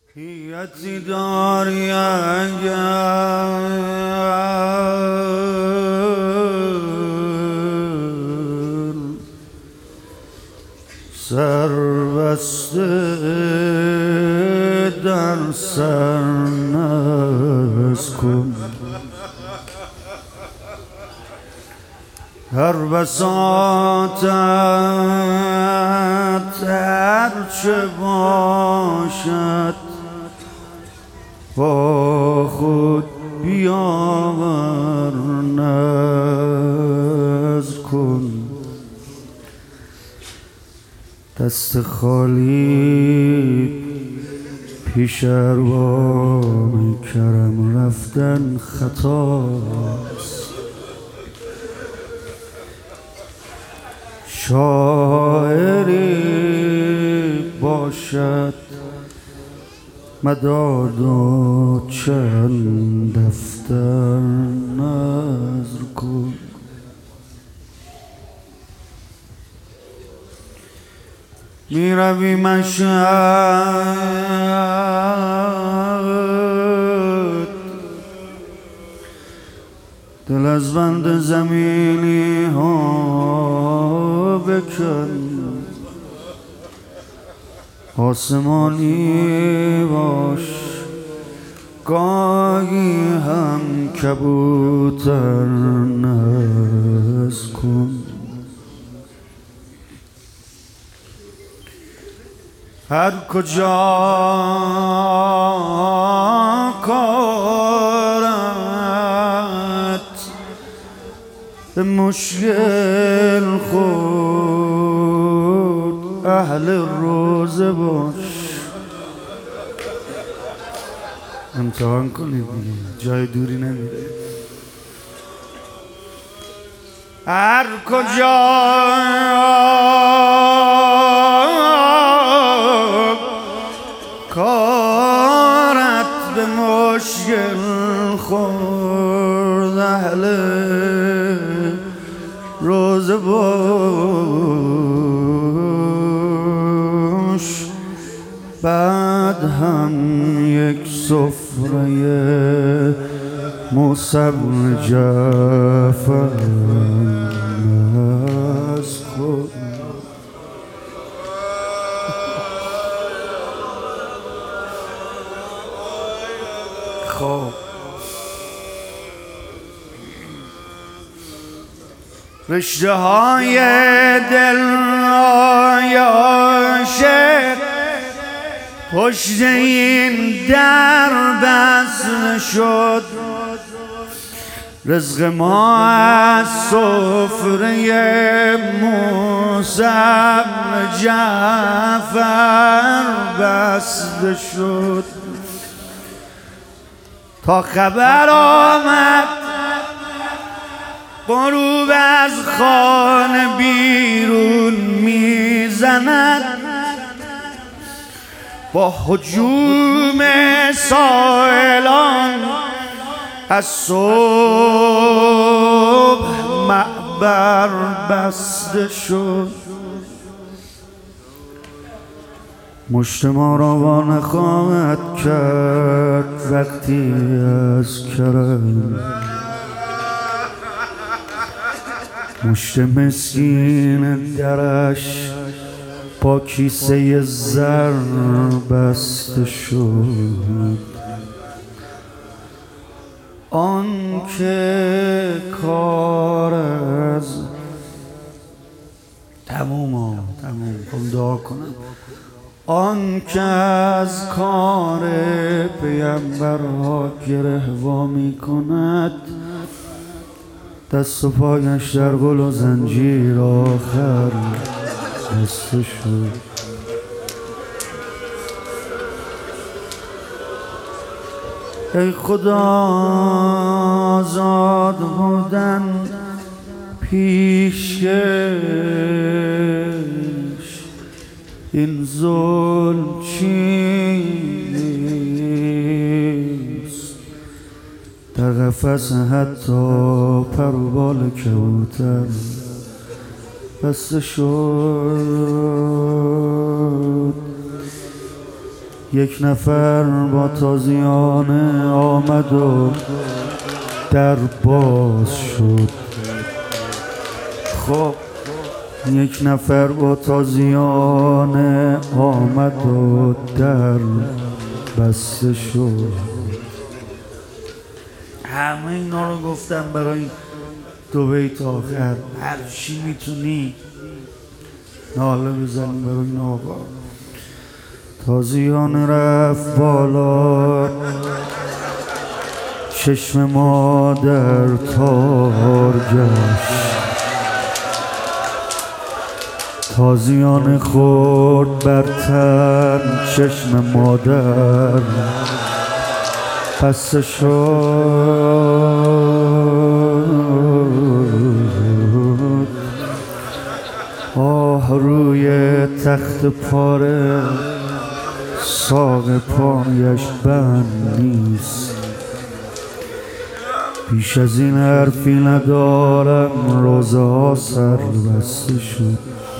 حیاتی داری اگر سر بسته در سر نز کن. هر بساطت هرچه باشد با خود بیاور نذر کن. دست خالی پیش ارباب کرم رفتن خطاست. شاعری باشد مداد و چند دفتر نذر کن. می روی مشهد دل از بند زمینی ها بکن. آسمانی باش گاهی هم کبوتر نز کن. هر کجا کارت به مشکل خود اهل روزه باش. امتحان کنید دیگه، جای دوری نمیره. هر کجا کارت به مشکل خورد اهل روزه باش. بعد هم یک سفره موسم جعفر نز کن. خب رشته های دل آیاشه پشت این در بسته شد. رزق ما از سفره موسم جعفر بسته شد. تا خبر آمد غروب از خانه بیرون میزند. با هجوم سائلان از صبح معبر بسته شد. مشت ما را وا نخواهد کرد وقتی از کرم. مشت مسکین درش با کیسه زر بسته شد. آن که کار از تموم دعا کنم. آن که از کار پیامبرها گره وا می کند دست و پایش در گل و زنجیر آخر بسته شد. ای خدا آزاد بودن پیشکش این ظلم چیست. در قفس حتی پر و بال کبوتر بسته شد. یک نفر با تازیانه آمد و در باز شد. خب یک نفر با تازیانه آمد و در بسته شد. همه اینا رو گفتم برای دو بیت آخر. هر چی میتونی ناله بزنی برای این آقا. تازیانه رفت بالا، چشم مادر تار گشت. تازیانه خورد بر تن، چشم مادر بسته شد. آه روی تخت پاره ساق پایش بند نیست. بیش از این حرفی ندارم، روزه ها سر بسته شد.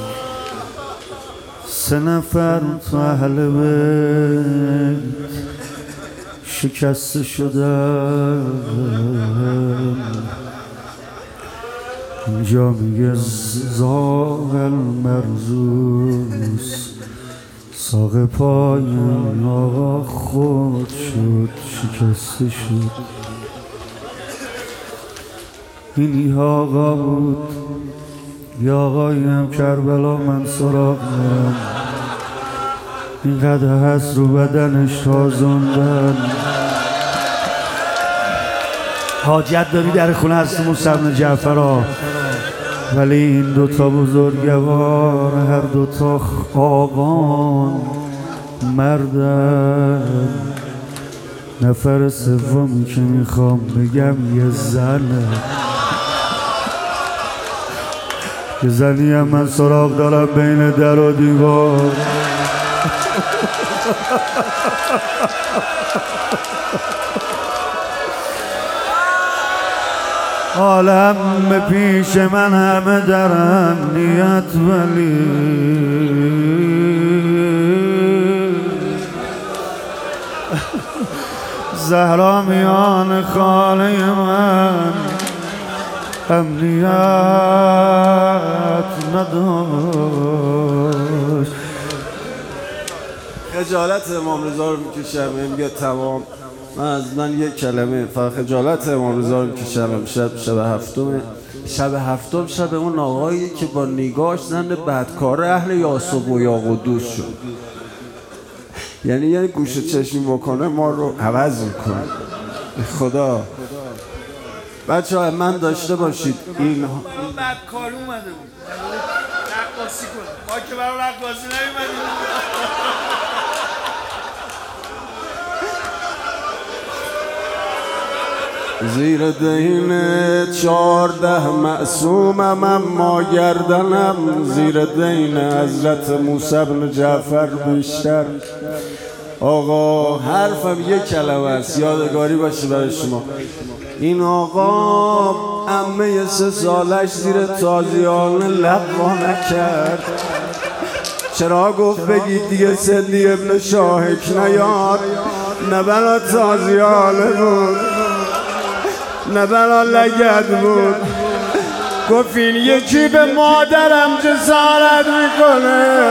3 نفر تو اهل بیت شکسته شدن. اینجا میگه زاغ المرزوز، ساق پای آقا خود شد، شکسته شد. این آقا بود، یا آقایی هم کربلا من سراغ میرم. اینقدر هست رو بدنش تازوندن. حاجت داری در خونه هست موسی بن جعفر، ولی این دوتا بزرگوار هر دوتا آقان مردن. نفر سومی که میخوام بگم یه زنه. یه زنی هم من سراغ دارم بین در و دیوار. عالم به پیش من همه درن نیت، ولی زهرا میان خانه من امنیت نداشت. خجالت امام رضا رو میکشم. میگه تمام من یک کلمه فقط خجالت امام رضا رو میکشم. شب هفتم شب اون آقایی که با نگاهش زن بدکار اهل یاسوب و یاقوت شد. یعنی گوشه چشمی بکنه ما رو عوض میکنه. خدا بچه من داشته باشید این بدکار اومده بود رقاصی کنه، ما که برای رقاصی نمیمدیم. زیر دین 14 معصومم، اما گردنم زیر دین حضرت موسی بن جعفر بیشتر. آقا حرفم یک کلمه است، یادگاری باشه برای شما. این آقا عمه 3 سالش زیر تازیانه لقوا نکرد. چرا گفت بگید دیگه سندی ابن شاهک نیاد؟ نه بنا تازیانه بود، نه بنا لگد بود. گفت این یکی به مادرم جسارت میکنه،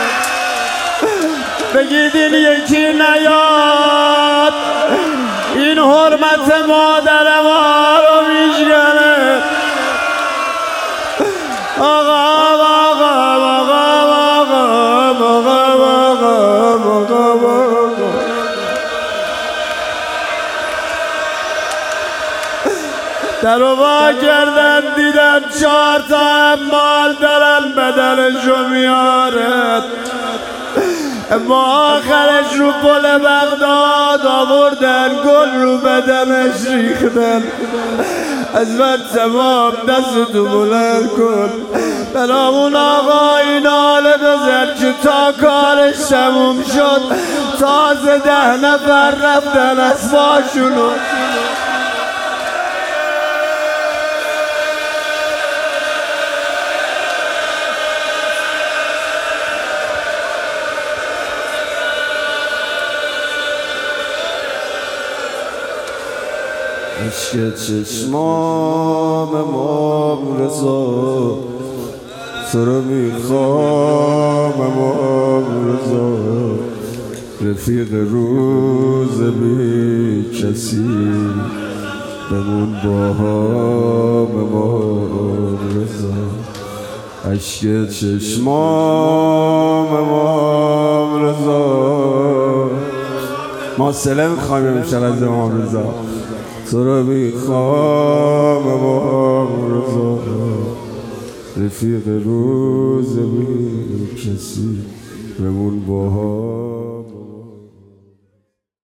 بگید این یکی نیاد. این حرمت مادر ما رو میشکنه. آقا در رو وا کردن دیدن 4 تا امال دارن بدنشو میارد. اما آخرش رو پل بغداد آوردن، گل رو بدنش ریختن. از من تمام دستتو بلند کن، برامون آقا این حاله بزن که تا کارش تموم شد تازه 10 نفر رفتن اسباشونو. عشق چشمام امام رضا تو رو میخوام امام رضا رفیق روز بی کسی بمون با هم امام رضا عشق چشمام امام رضا ما سلام میخوایم امشب از امام رضا تو رو میخوام امام رضا رفیق روز بی کسی بمون با هم